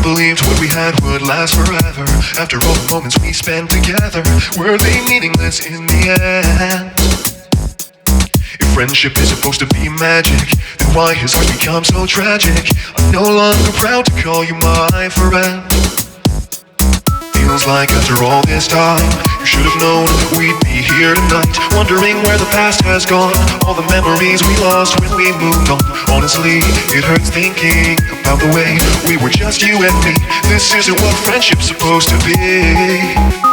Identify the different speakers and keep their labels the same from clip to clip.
Speaker 1: believed what we had would last forever. After all the moments we spent together, were they meaningless in the end? If friendship is supposed to be magic, then why has life become so tragic? I'm no longer proud to call you my friend. Feels like after all this time, you should have known we'd be here tonight, wondering where the past has gone, all the memories we lost when we moved on. Honestly, it hurts thinking about the way we were just you and me. This isn't what friendship's supposed to be.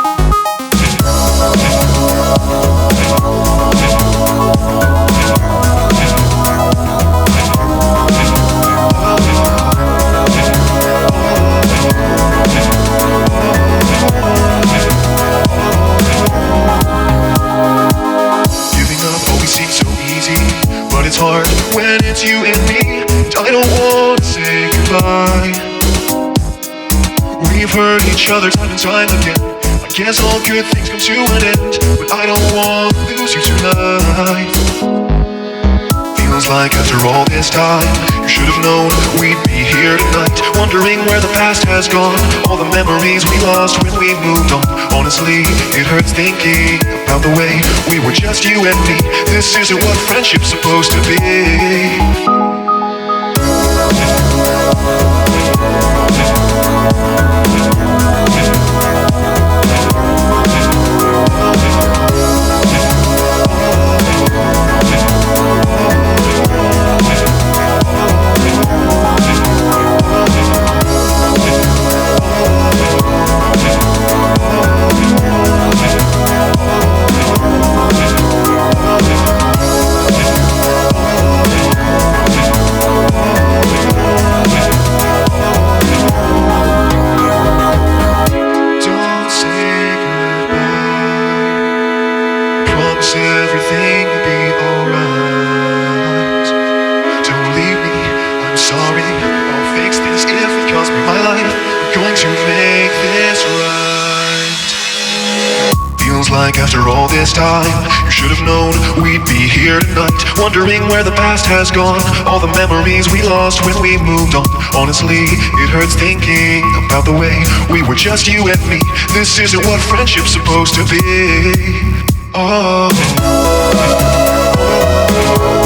Speaker 1: It's hard when it's you and me, and I don't want to say goodbye. We've hurt each other time and time again. I guess all good things come to an end, but I don't want to lose you tonight. Feels like after all this time, you should have known we'd be here tonight, wondering where the past has gone, all the memories we lost when we moved on. Honestly, it hurts thinking about the way we were just you and me. This isn't what friendship's supposed to be. Everything will be alright. Don't leave me, I'm sorry. I'll fix this if it costs me my life. I'm going to make this right. Feels like after all this time, you should have known we'd be here tonight, wondering where the past has gone, all the memories we lost when we moved on. Honestly, it hurts thinking about the way we were just you and me. This isn't what friendship's supposed to be. Oh.